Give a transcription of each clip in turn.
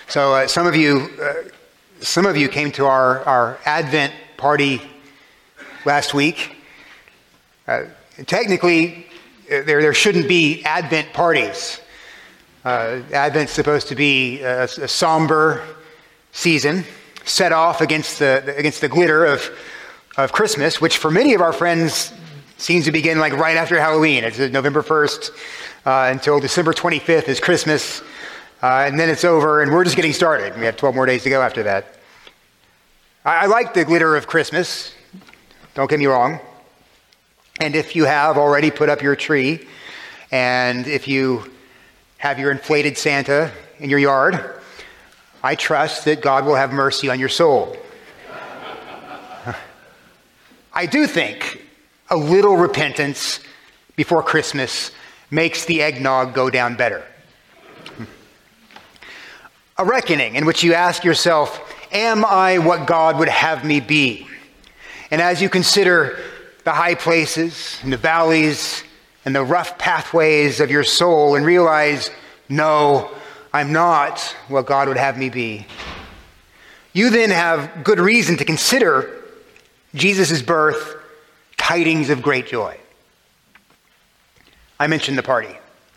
So some of you came to our Advent party last week. Technically, there shouldn't be Advent parties. Advent's supposed to be a somber season, set off against the glitter of Christmas, which for many of our friends seems to begin like right after Halloween. It's November 1st until December 25th is Christmas. And then it's over, and we're just getting started. We have 12 more days to go after that. I like the glitter of Christmas, don't get me wrong. And if you have already put up your tree, and if you have your inflated Santa in your yard, I trust that God will have mercy on your soul. I do think a little repentance before Christmas makes the eggnog go down better. A reckoning in which you ask yourself, am I what God would have me be? And as you consider the high places and the valleys and the rough pathways of your soul and realize, no, I'm not what God would have me be, you then have good reason to consider Jesus' birth tidings of great joy. I mentioned the party.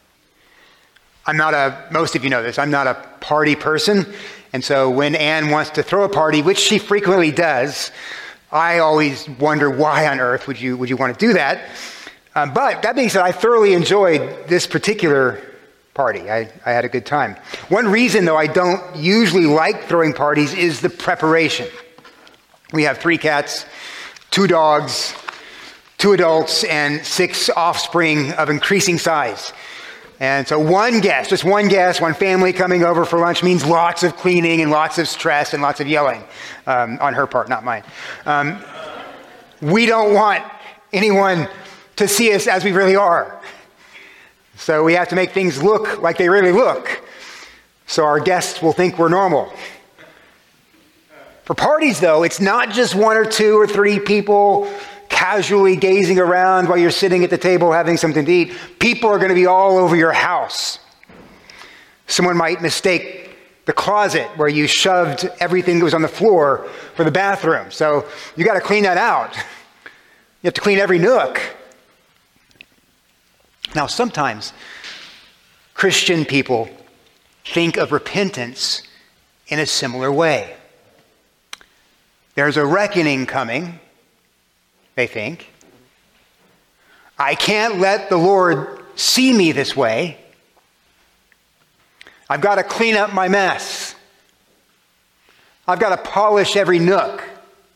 Most of you know this, I'm not a party person. And so when Anne wants to throw a party, which she frequently does, I always wonder why on earth would you want to do that? But that being said, I thoroughly enjoyed this particular party. I had a good time. One reason, though, I don't usually like throwing parties is the preparation. We have 3 cats, 2 dogs, 2 adults, and 6 offspring of increasing size. And so one guest, one family coming over for lunch means lots of cleaning and lots of stress and lots of yelling on her part, not mine. We don't want anyone to see us as we really are. So we have to make things look like they really look, so our guests will think we're normal. For parties, though, it's not just 1 or 2 or 3 people casually gazing around while you're sitting at the table having something to eat. People are going to be all over your house. Someone might mistake the closet where you shoved everything that was on the floor for the bathroom. So you got to clean that out. You have to clean every nook. Now, sometimes Christian people think of repentance in a similar way. There's a reckoning coming, they think. I can't let the Lord see me this way. I've got to clean up my mess. I've got to polish every nook.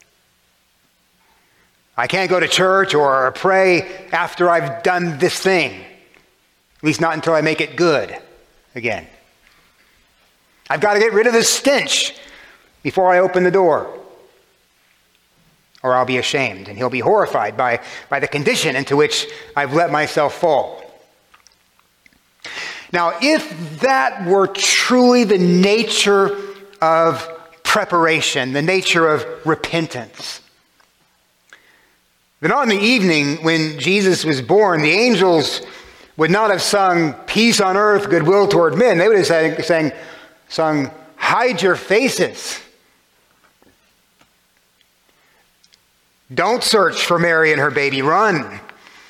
I can't go to church or pray after I've done this thing. At least not until I make it good again. I've got to get rid of the stench before I open the door, or I'll be ashamed, and he'll be horrified by the condition into which I've let myself fall. Now, if that were truly the nature of preparation, the nature of repentance, then on the evening when Jesus was born, the angels would not have sung peace on earth, goodwill toward men. They would have sung, hide your faces. Don't search for Mary and her baby, run.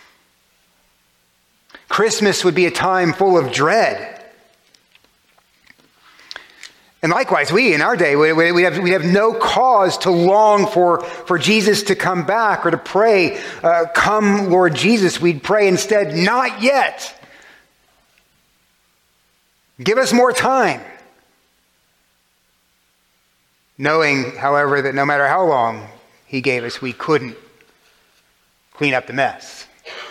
Christmas would be a time full of dread. And likewise, we in our day, we have no cause to long for Jesus to come back or to pray, come Lord Jesus. We'd pray instead, not yet. Give us more time. Knowing, however, that no matter how long he gave us, we couldn't clean up the mess.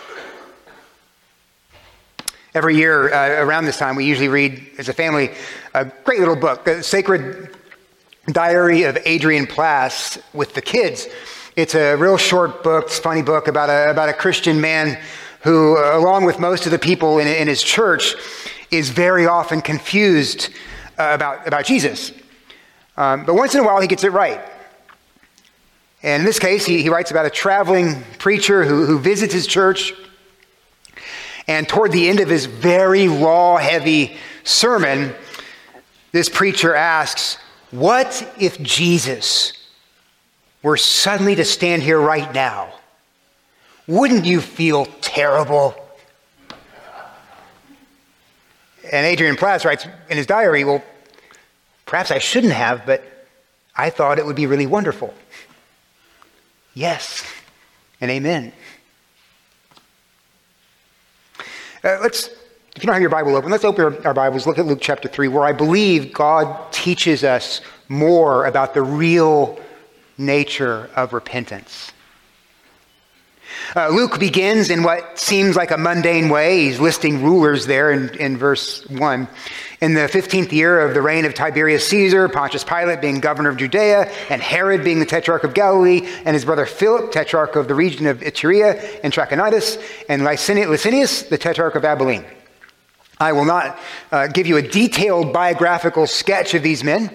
Every year around this time, we usually read, as a family, a great little book, The Sacred Diary of Adrian Plass, with the kids. It's a real short book, it's a funny book about a Christian man who, along with most of the people in his church, is very often confused about Jesus. But once in a while, he gets it right. And in this case, he writes about a traveling preacher who visits his church. And toward the end of his very law-heavy sermon, this preacher asks, what if Jesus were suddenly to stand here right now? Wouldn't you feel terrible? And Adrian Plass writes in his diary, well, perhaps I shouldn't have, but I thought it would be really wonderful. Yes, and amen. If you don't have your Bible open, let's open our Bibles, look at Luke chapter 3, where I believe God teaches us more about the real nature of repentance. Luke begins in what seems like a mundane way. He's listing rulers there in verse 1. In the 15th year of the reign of Tiberius Caesar, Pontius Pilate being governor of Judea, and Herod being the tetrarch of Galilee, and his brother Philip, tetrarch of the region of Iturea and Trachonitis, and Licinius, the tetrarch of Abilene. I will not give you a detailed biographical sketch of these men.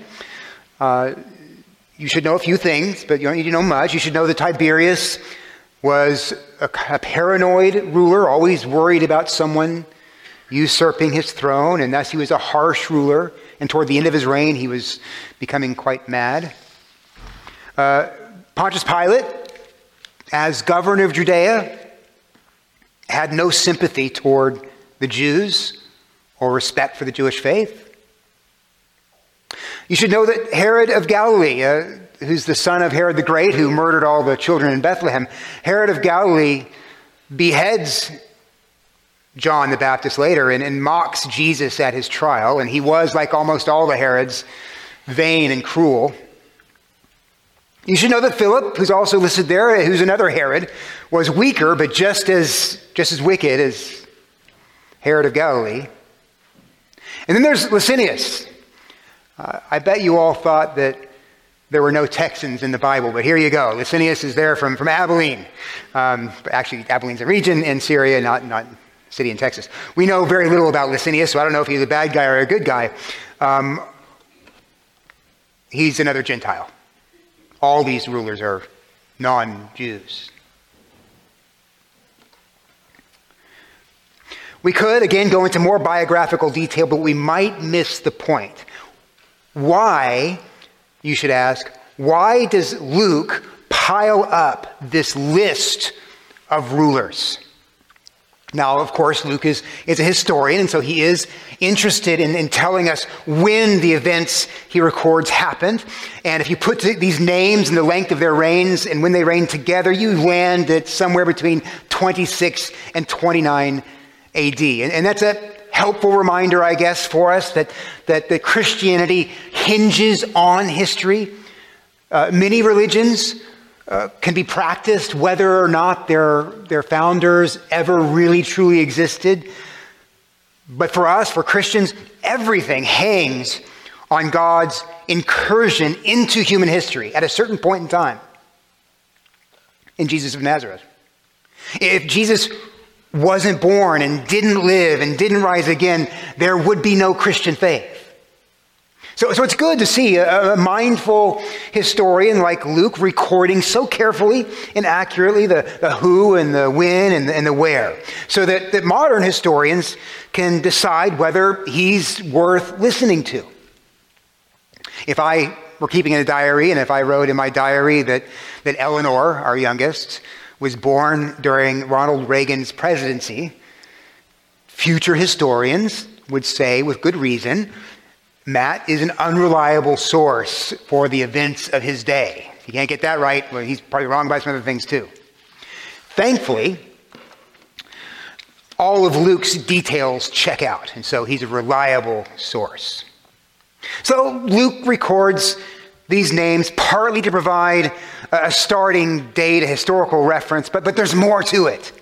You should know a few things, but you don't need to know much. You should know that Tiberius was a paranoid ruler, always worried about someone usurping his throne, and thus he was a harsh ruler. And toward the end of his reign, he was becoming quite mad. Pontius Pilate, as governor of Judea, had no sympathy toward the Jews or respect for the Jewish faith. You should know that Herod of Galilee, who's the son of Herod the Great, who murdered all the children in Bethlehem, Herod of Galilee beheads John the Baptist later and mocks Jesus at his trial. And he was, like almost all the Herods, vain and cruel. You should know that Philip, who's also listed there, who's another Herod, was weaker, but just as wicked as Herod of Galilee. And then there's Licinius. I bet you all thought that there were no Texans in the Bible, but here you go. Licinius is there from Abilene. Actually, Abilene's a region in Syria, not a city in Texas. We know very little about Licinius, so I don't know if he's a bad guy or a good guy. He's another Gentile. All these rulers are non-Jews. We could, again, go into more biographical detail, but we might miss the point. Why, you should ask, why does Luke pile up this list of rulers? Now, of course, Luke is a historian, and so he is interested in telling us when the events he records happened. And if you put these names and the length of their reigns and when they reigned together, you land at somewhere between 26 and 29 AD. And that's a helpful reminder, I guess, for us that Christianity hinges on history. Many religions can be practiced whether or not their founders ever really truly existed. But for us, for Christians, everything hangs on God's incursion into human history at a certain point in time in Jesus of Nazareth. If Jesus wasn't born and didn't live and didn't rise again, there would be no Christian faith. So it's good to see a mindful historian like Luke recording so carefully and accurately the who and the when and the where, so that modern historians can decide whether he's worth listening to. If I were keeping a diary, and if I wrote in my diary that Eleanor, our youngest, was born during Ronald Reagan's presidency, future historians would say with good reason, Matt is an unreliable source for the events of his day. If you can't get that right, well, he's probably wrong about some other things too. Thankfully, all of Luke's details check out, and so he's a reliable source. So Luke records these names partly to provide a starting date, a historical reference, but there's more to it.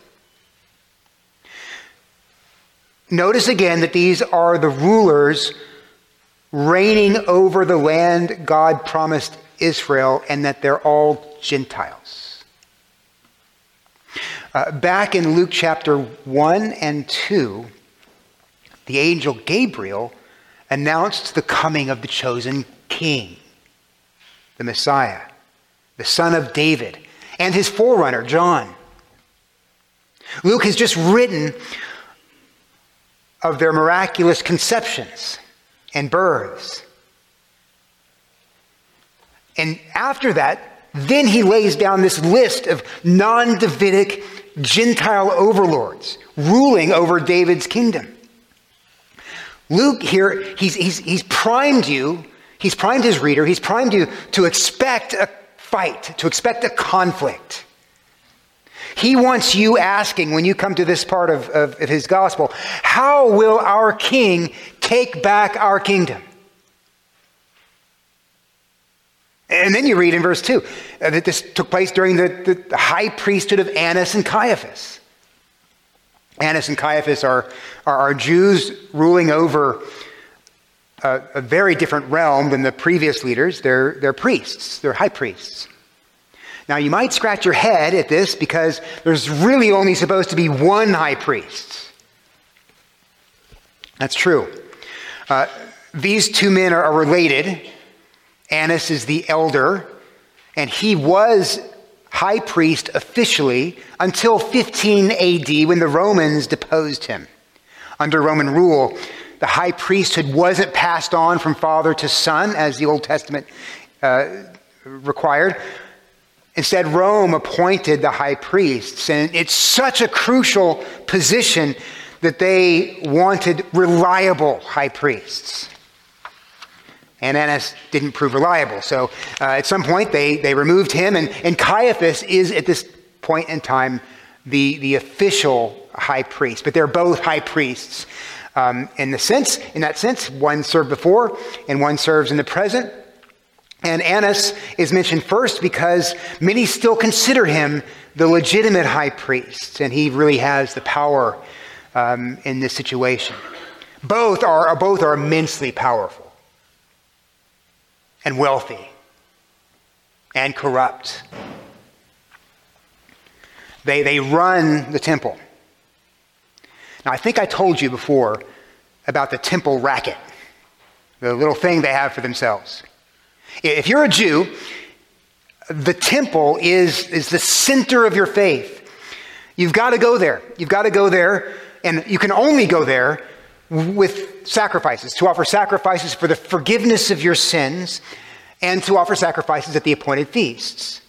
Notice again that these are the rulers reigning over the land God promised Israel, and that they're all Gentiles. Back in Luke chapter 1 and 2, the angel Gabriel announced the coming of the chosen king, the Messiah, the son of David, and his forerunner, John. Luke has just written of their miraculous conceptions and births And after that, then he lays down this list of non-Davidic Gentile overlords ruling over David's kingdom. Luke here, he's primed you, he's primed his reader, he's primed you to expect a fight, to expect a conflict. He wants you asking, when you come to this part of his gospel, how will our king take back our kingdom? And then you read in verse 2 that this took place during the high priesthood of Annas and Caiaphas. Annas and Caiaphas are Jews ruling over a very different realm than the previous leaders. They're priests. They're high priests. Now, you might scratch your head at this because there's really only supposed to be one high priest. That's true. These two men are related. Annas is the elder, and he was high priest officially until 15 AD when the Romans deposed him. Under Roman rule, the high priesthood wasn't passed on from father to son as the Old Testament required. Instead, Rome appointed the high priests, and it's such a crucial position that they wanted reliable high priests. And Annas didn't prove reliable. So at some point, they removed him, and Caiaphas is, at this point in time, the official high priest. But they're both high priests. In that sense, one served before, and one serves in the present. And Annas is mentioned first because many still consider him the legitimate high priest, and he really has the power in this situation. Both are immensely powerful and wealthy and corrupt. They run the temple. Now, I think I told you before about the temple racket, the little thing they have for themselves. If you're a Jew, the temple is the center of your faith. You've got to go there. You've got to go there, and you can only go there with sacrifices, to offer sacrifices for the forgiveness of your sins and to offer sacrifices at the appointed feasts.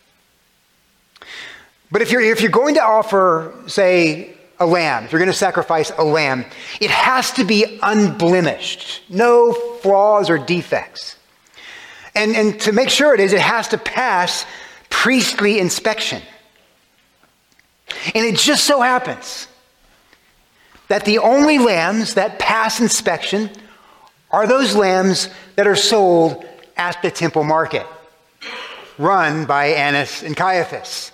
But if you're going to offer, say, a lamb, if you're going to sacrifice a lamb, it has to be unblemished, no flaws or defects. And to make sure it has to pass priestly inspection. And it just so happens that the only lambs that pass inspection are those lambs that are sold at the temple market, run by Annas and Caiaphas.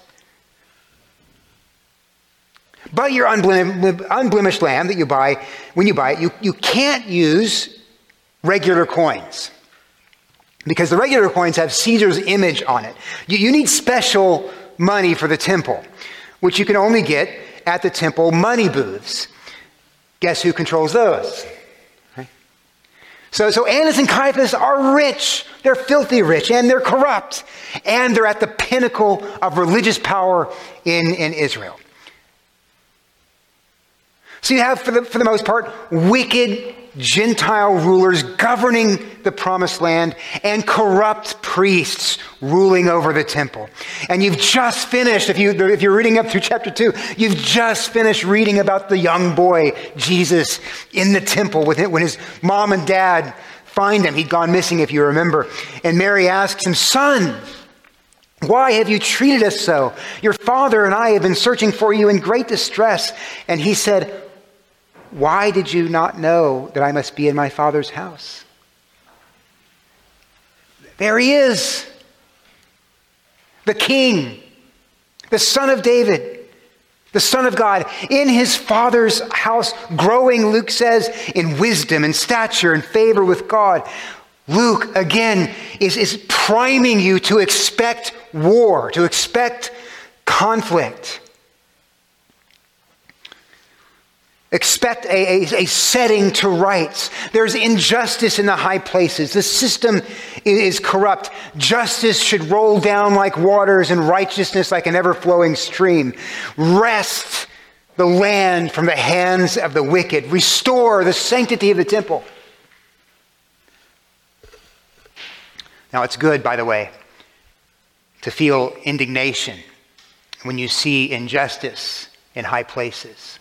But your unblemished lamb that you buy, when you buy it, you can't use regular coins, because the regular coins have Caesar's image on it. You need special money for the temple, which you can only get at the temple money booths. Guess who controls those? Right? So Annas and Caiaphas are rich. They're filthy rich, and they're corrupt. And they're at the pinnacle of religious power in Israel. So you have, for the most part, wicked Gentile rulers governing the promised land and corrupt priests ruling over the temple. And you've just finished, if you're reading up through chapter 2, you've just finished reading about the young boy, Jesus, in the temple when his mom and dad find him. He'd gone missing, if you remember. And Mary asks him, "Son, why have you treated us so? Your father and I have been searching for you in great distress." And he said, "Why did you not know that I must be in my Father's house?" There he is, the King, the Son of David, the Son of God, in his Father's house, growing, Luke says, in wisdom and stature and favor with God. Luke, again, is priming you to expect war, to expect conflict. Expect a setting to rights. There's injustice in the high places. The system is corrupt. Justice should roll down like waters and righteousness like an ever-flowing stream. Wrest the land from the hands of the wicked. Restore the sanctity of the temple. Now, it's good, by the way, to feel indignation when you see injustice in high places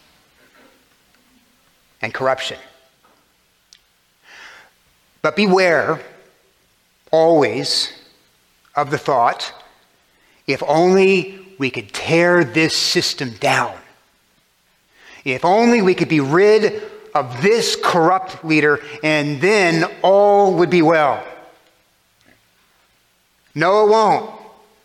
and corruption. But beware always of the thought, if only we could tear this system down. If only we could be rid of this corrupt leader, and then all would be well. No, it won't.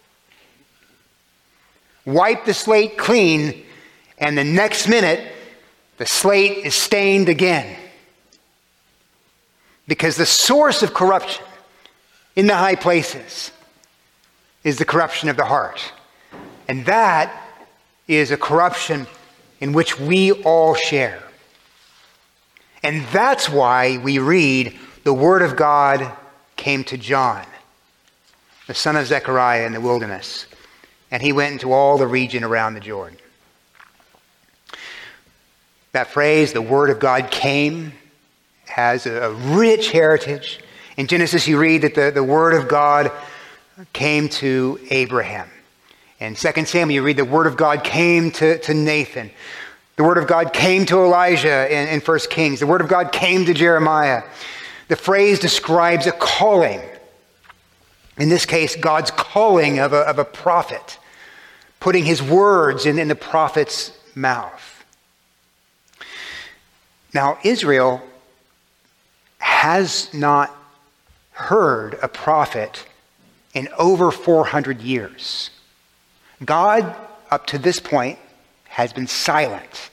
Wipe the slate clean, and the next minute, the slate is stained again. Because the source of corruption in the high places is the corruption of the heart. And that is a corruption in which we all share. And that's why we read, the word of God came to John, the son of Zechariah, in the wilderness. And he went into all the region around the Jordan. That phrase, the word of God came, has a rich heritage. In Genesis, you read that the word of God came to Abraham. In 2 Samuel, you read the word of God came to Nathan. The word of God came to Elijah in 1 Kings. The word of God came to Jeremiah. The phrase describes a calling. In this case, God's calling of a prophet, putting his words in the prophet's mouth. Now, Israel has not heard a prophet in over 400 years. God, up to this point, has been silent.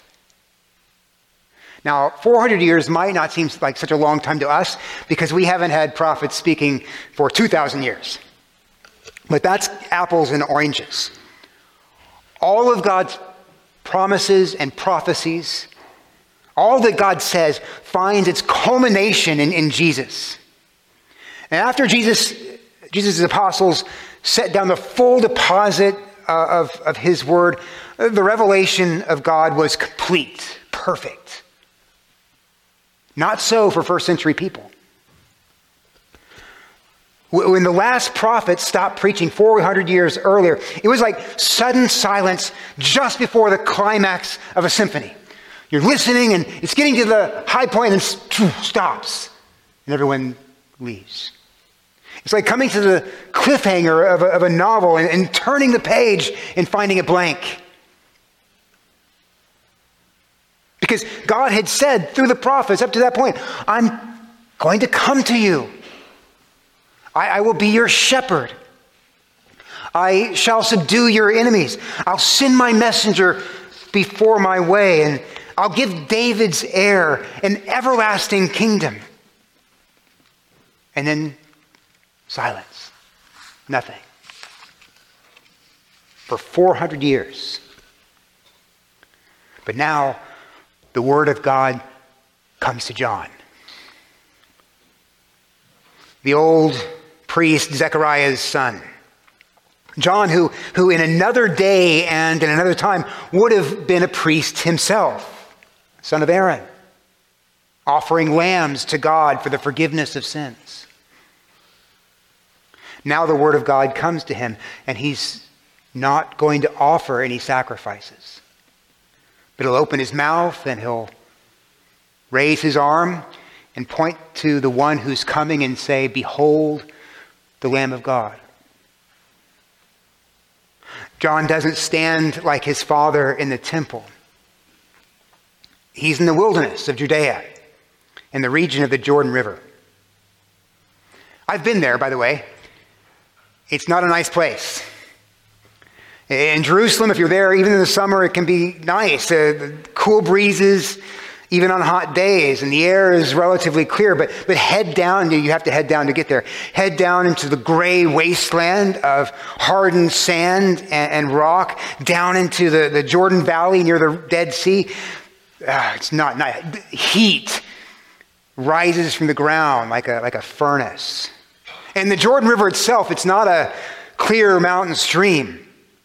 Now, 400 years might not seem like such a long time to us because we haven't had prophets speaking for 2,000 years. But that's apples and oranges. All of God's promises and prophecies, all that God says, finds its culmination in Jesus. And after Jesus' apostles set down the full deposit of his word, the revelation of God was complete, perfect. Not so for first century people. When the last prophet stopped preaching 400 years earlier, it was like sudden silence just before the climax of a symphony. You're listening and it's getting to the high point and stops. And everyone leaves. It's like coming to the cliffhanger of a novel and turning the page and finding it blank. Because God had said through the prophets up to that point, I'm going to come to you. I will be your shepherd. I shall subdue your enemies. I'll send my messenger before my way, and I'll give David's heir an everlasting kingdom. And then silence. Nothing. For 400 years. But now, the word of God comes to John. The old priest, Zechariah's son. John, who in another day and in another time would have been a priest himself, son of Aaron, offering lambs to God for the forgiveness of sins. Now the word of God comes to him, and he's not going to offer any sacrifices. But he'll open his mouth and he'll raise his arm and point to the one who's coming and say, "Behold, the Lamb of God." John doesn't stand like his father in the temple. He's in the wilderness of Judea, in the region of the Jordan River. I've been there, by the way. It's not a nice place. In Jerusalem, if you're there, even in the summer, it can be nice. Cool breezes, even on hot days, and the air is relatively clear. But head down, you have to head down to get there. Head down into the gray wasteland of hardened sand and rock, down into the Jordan Valley near the Dead Sea. It's not nice. Heat rises from the ground like a furnace. And the Jordan River itself, it's not a clear mountain stream.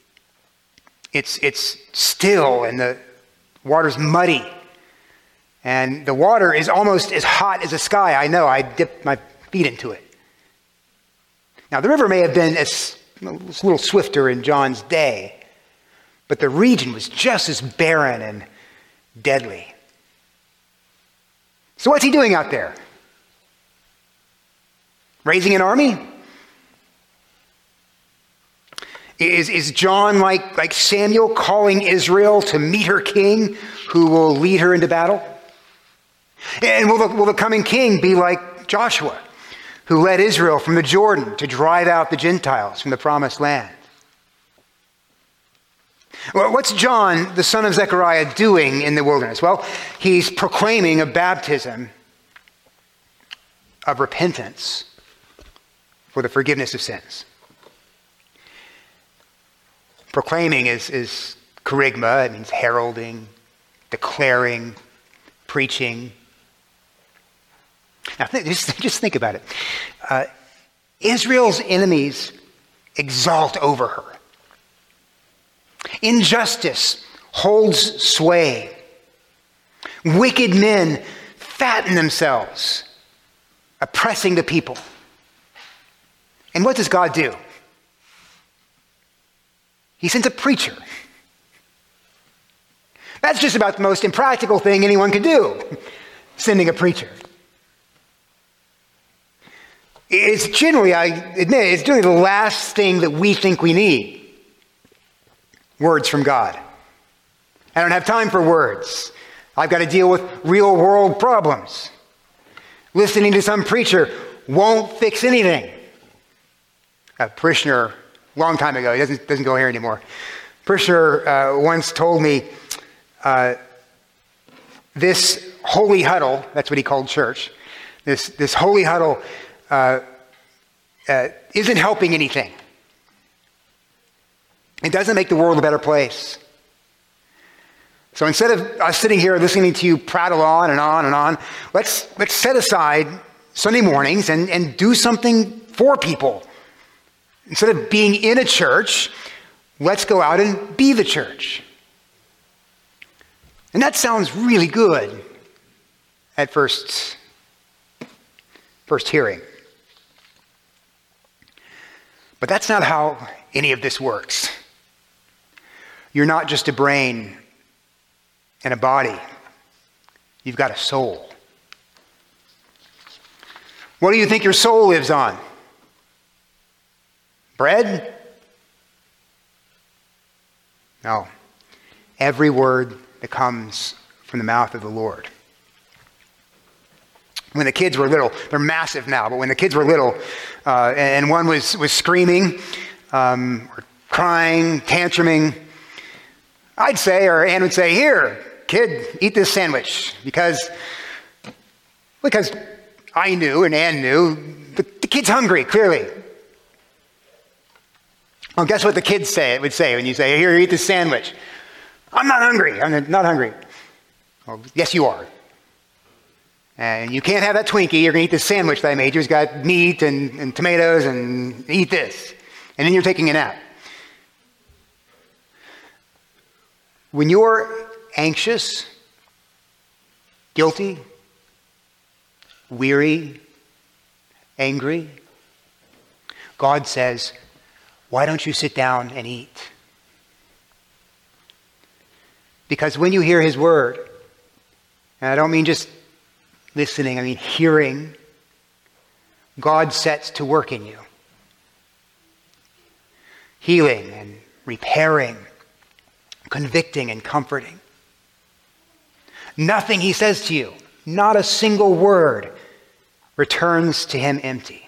It's still, and the water's muddy. And the water is almost as hot as the sky. I know, I dipped my feet into it. Now, the river may have been a little swifter in John's day, but the region was just as barren and deadly. So what's he doing out there? Raising an army? Is John like Samuel calling Israel to meet her king who will lead her into battle? And will the coming king be like Joshua, who led Israel from the Jordan to drive out the Gentiles from the promised land? Well, what's John, the son of Zechariah, doing in the wilderness? Well, he's proclaiming a baptism of repentance for the forgiveness of sins. Proclaiming is kerygma. It means heralding, declaring, preaching. Now, just think about it. Israel's enemies exalt over her. Injustice holds sway. Wicked men fatten themselves, oppressing the people. And what does God do? He sends a preacher. That's just about the most impractical thing anyone could do, sending a preacher. It's generally, I admit, it's generally the last thing that we think we need. Words from God. I don't have time for words. I've got to deal with real world problems. Listening to some preacher won't fix anything. A parishioner, a long time ago, he doesn't go here anymore. A parishioner once told me this holy huddle, that's what he called church, this holy huddle isn't helping anything. It doesn't make the world a better place. So instead of us sitting here listening to you prattle on and on and on, let's set aside Sunday mornings and do something for people. Instead of being in a church, let's go out and be the church. And that sounds really good at first hearing. But that's not how any of this works. You're not just a brain and a body. You've got a soul. What do you think your soul lives on? Bread? No. Every word that comes from the mouth of the Lord. When the kids were little, they're massive now, but when the kids were little, and one was screaming, or crying, tantruming, I'd say, or Ann would say, "Here, kid, eat this sandwich," because I knew and Ann knew the kid's hungry, clearly. Well, guess what the kids would say when you say, "Here, eat this sandwich"? "I'm not hungry. I'm not hungry." Well, yes, you are. And you can't have that Twinkie. You're going to eat this sandwich that I made you. It's got meat and tomatoes, and eat this. And then you're taking a nap. When you're anxious, guilty, weary, angry, God says, "Why don't you sit down and eat?" Because when you hear his word, and I don't mean just listening, I mean hearing, God sets to work in you. Healing and repairing, convicting and comforting. Nothing he says to you, not a single word, returns to him empty.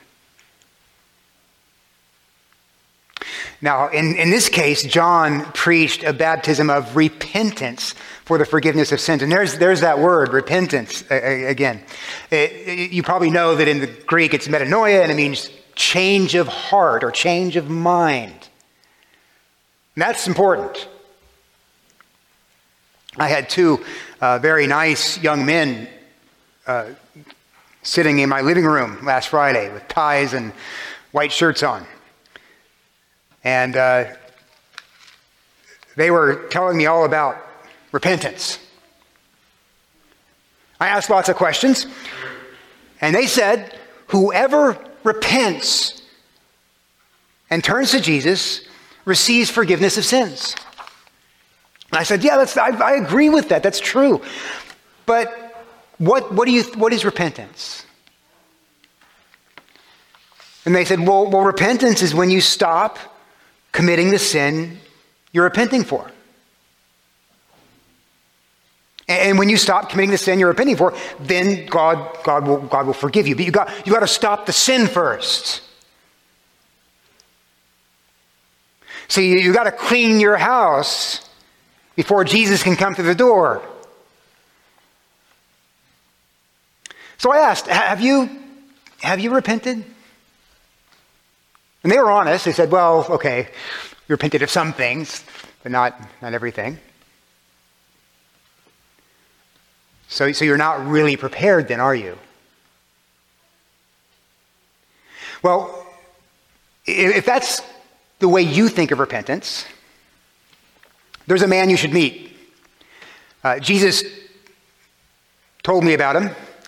Now, in this case, John preached a baptism of repentance for the forgiveness of sins. And there's that word, repentance, again. You probably know that in the Greek it's metanoia, and it means change of heart or change of mind. And that's important. I had two very nice young men sitting in my living room last Friday with ties and white shirts on. And they were telling me all about repentance. I asked lots of questions, and they said, whoever repents and turns to Jesus, receives forgiveness of sins. And I said, yeah, I agree with that. That's true. But what is repentance? And they said, well, repentance is when you stop committing the sin you're repenting for. And when you stop committing the sin you're repenting for, then God will forgive you. But you got to stop the sin first. So you got to clean your house before Jesus can come through the door. So I asked, have you repented? And they were honest. They said, well, okay, we repented of some things, but not everything. So you're not really prepared then, are you? Well, if that's the way you think of repentance, there's a man you should meet. Jesus told me about him.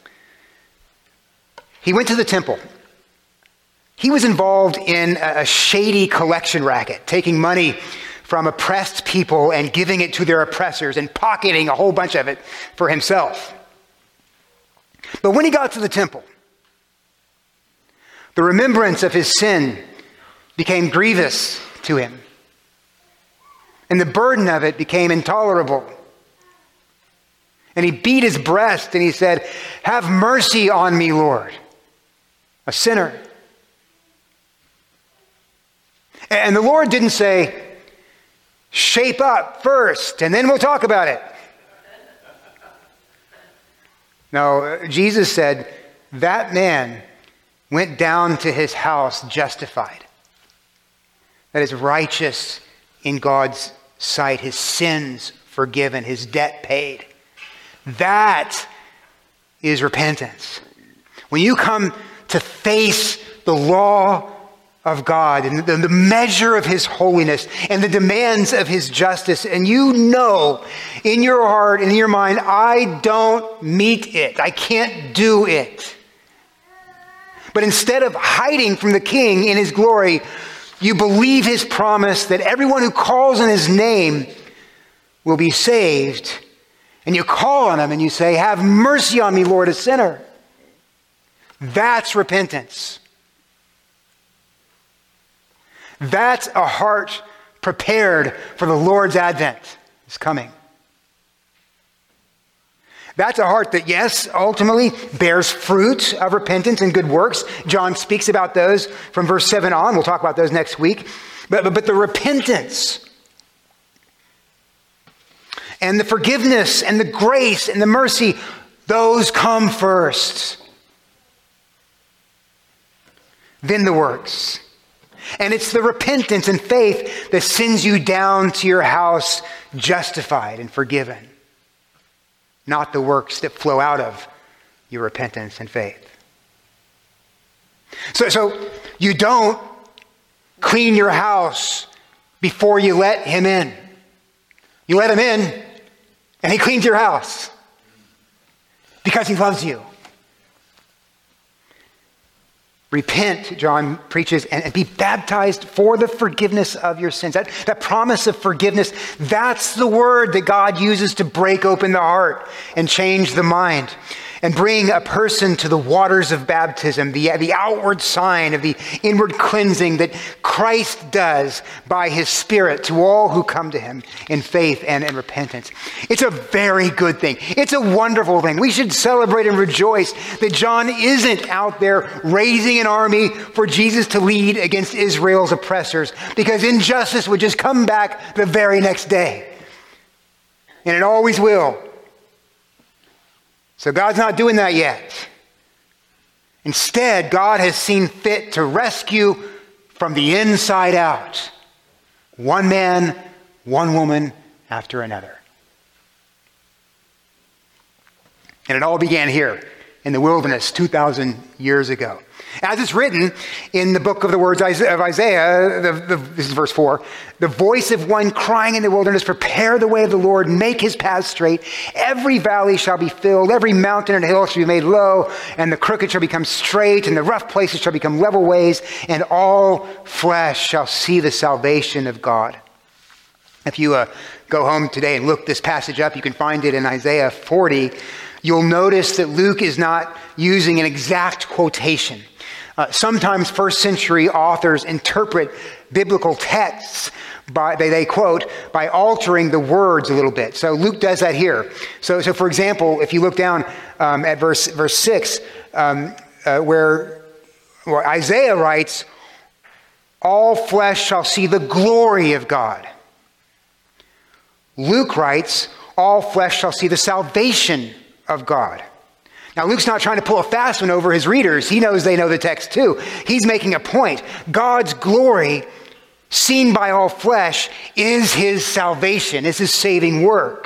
He went to the temple. He was involved in a shady collection racket, taking money from oppressed people and giving it to their oppressors and pocketing a whole bunch of it for himself. But when he got to the temple, the remembrance of his sin became grievous to him, and the burden of it became intolerable. And he beat his breast and he said, "Have mercy on me, Lord, a sinner." And the Lord didn't say, "Shape up first, and then we'll talk about it." No, Jesus said, that man went down to his house justified. That is, righteous in God's sight, his sins forgiven, his debt paid. That is repentance. When you come to face the law of God and the measure of his holiness and the demands of his justice, and you know in your heart and in your mind, I don't meet it. I can't do it. But instead of hiding from the King in his glory, you believe his promise that everyone who calls on his name will be saved. And you call on him and you say, "Have mercy on me, Lord, a sinner." That's repentance. That's a heart prepared for the Lord's advent. It's coming. That's a heart that, yes, ultimately bears fruit of repentance and good works. John speaks about those from verse 7 on. We'll talk about those next week. But the repentance and the forgiveness and the grace and the mercy, those come first. Then the works. And it's the repentance and faith that sends you down to your house justified and forgiven, not the works that flow out of your repentance and faith. So you don't clean your house before you let him in. You let him in and he cleans your house because he loves you. Repent, John preaches, and be baptized for the forgiveness of your sins. That promise of forgiveness, that's the word that God uses to break open the heart and change the mind and bring a person to the waters of baptism, the outward sign of the inward cleansing that Christ does by his Spirit to all who come to him in faith and in repentance. It's a very good thing. It's a wonderful thing. We should celebrate and rejoice that John isn't out there raising an army for Jesus to lead against Israel's oppressors, because injustice would just come back the very next day. And it always will. So God's not doing that yet. Instead, God has seen fit to rescue from the inside out, one man, one woman after another. And it all began here in the wilderness 2,000 years ago. As it's written in the book of the words of Isaiah, this is verse 4, the voice of one crying in the wilderness, prepare the way of the Lord, make his path straight. Every valley shall be filled, every mountain and hill shall be made low, and the crooked shall become straight, and the rough places shall become level ways, and all flesh shall see the salvation of God. If you go home today and look this passage up, you can find it in Isaiah 40. You'll notice that Luke is not using an exact quotation. Sometimes first century authors interpret biblical texts they quote by altering the words a little bit. So Luke does that here. So for example, if you look down at verse 6, where Isaiah writes, all flesh shall see the glory of God. Luke writes, all flesh shall see the salvation of God. Now, Luke's not trying to pull a fast one over his readers. He knows they know the text too. He's making a point. God's glory, seen by all flesh, is his salvation, is his saving work.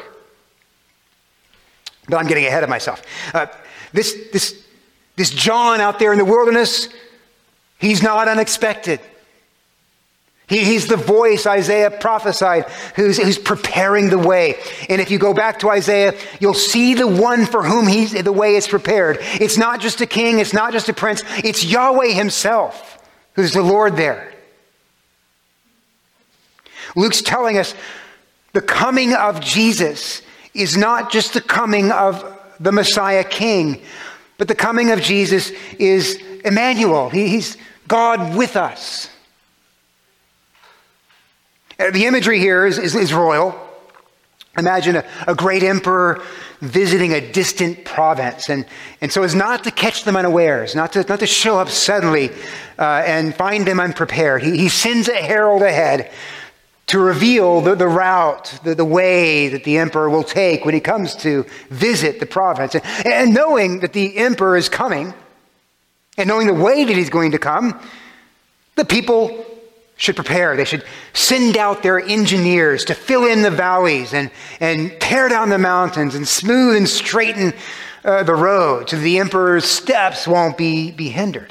But I'm getting ahead of myself. This John out there in the wilderness, he's not unexpected. He's the voice Isaiah prophesied who's preparing the way. And if you go back to Isaiah, you'll see the one for whom the way is prepared. It's not just a king, it's not just a prince, it's Yahweh himself who's the Lord there. Luke's telling us the coming of Jesus is not just the coming of the Messiah King, but the coming of Jesus is Emmanuel. He's God with us. The imagery here is royal. Imagine a great emperor visiting a distant province. And so as not to catch them unawares, not to show up suddenly and find them unprepared. He sends a herald ahead to reveal the route, the way that the emperor will take when he comes to visit the province. And knowing that the emperor is coming, and knowing the way that he's going to come, the people should prepare. They should send out their engineers to fill in the valleys and tear down the mountains and smooth and straighten the road so the emperor's steps won't be hindered.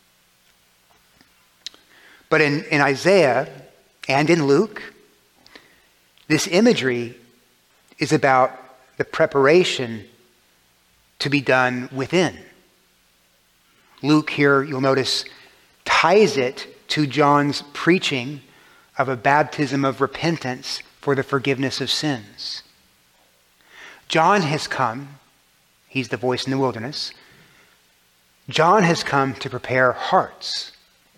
But in Isaiah and in Luke, this imagery is about the preparation to be done within. Luke here, you'll notice, ties it to John's preaching of a baptism of repentance for the forgiveness of sins. John has come, he's the voice in the wilderness. John has come to prepare hearts.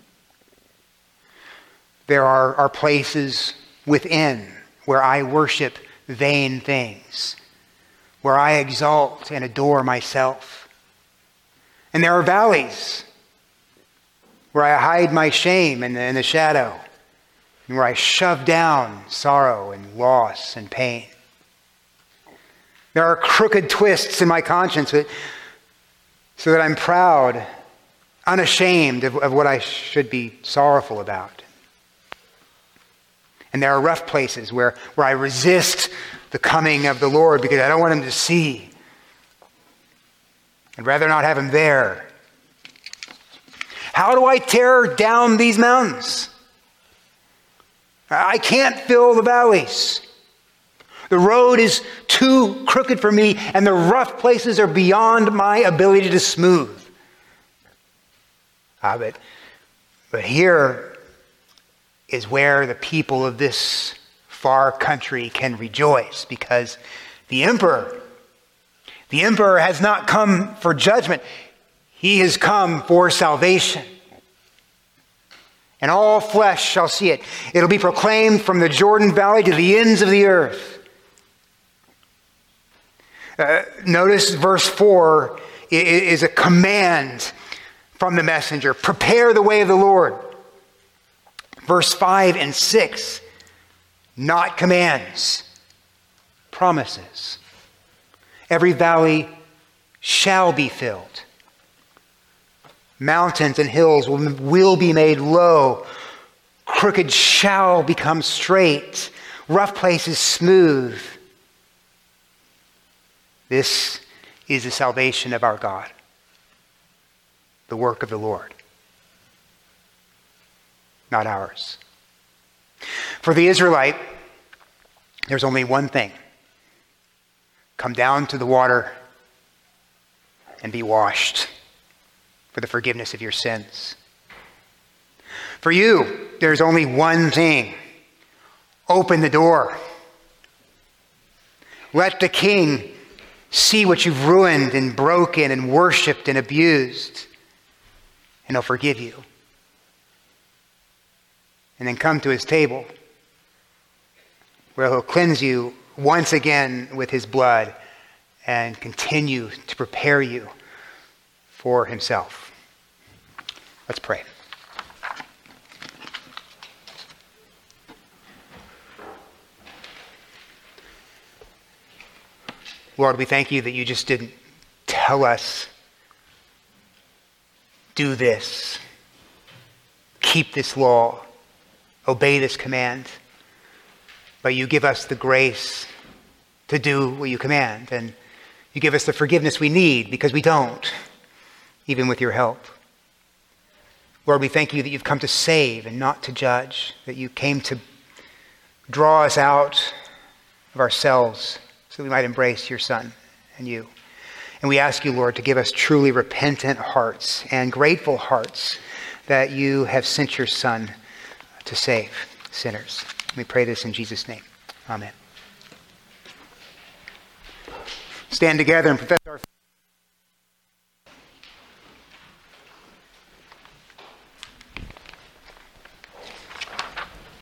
There are places within where I worship vain things, where I exalt and adore myself. And there are valleys where I hide my shame in the shadow, and where I shove down sorrow and loss and pain. There are crooked twists in my conscience so that I'm proud, unashamed of what I should be sorrowful about. And there are rough places where I resist the coming of the Lord because I don't want him to see. I'd rather not have him there. How do I tear down these mountains? I can't fill the valleys. The road is too crooked for me, and the rough places are beyond my ability to smooth. But here is where the people of this far country can rejoice, because the emperor has not come for judgment. He has come for salvation. And all flesh shall see it. It'll be proclaimed from the Jordan Valley to the ends of the earth. Notice verse 4 is a command from the messenger. Prepare the way of the Lord. Verse 5 and 6, not commands, promises. Every valley shall be filled. Mountains and hills will be made low. Crooked shall become straight. Rough places smooth. This is the salvation of our God, the work of the Lord. not ours. For the Israelite, there's only one thing. Come down to the water and be washed for the forgiveness of your sins. For you, there's only one thing. Open the door. Let the King see what you've ruined and broken and worshipped and abused, and he'll forgive you. And then come to his table, where he'll cleanse you once again with his blood and continue to prepare you for himself. Let's pray. Lord, we thank you that you just didn't tell us, do this, keep this law, obey this command, but you give us the grace to do what you command, and you give us the forgiveness we need because we don't, even with your help. Lord, we thank you that you've come to save and not to judge, that you came to draw us out of ourselves so we might embrace your Son and you. And we ask you, Lord, to give us truly repentant hearts and grateful hearts that you have sent your Son to save sinners. We pray this in Jesus' name. Amen. Stand together and profess our faith.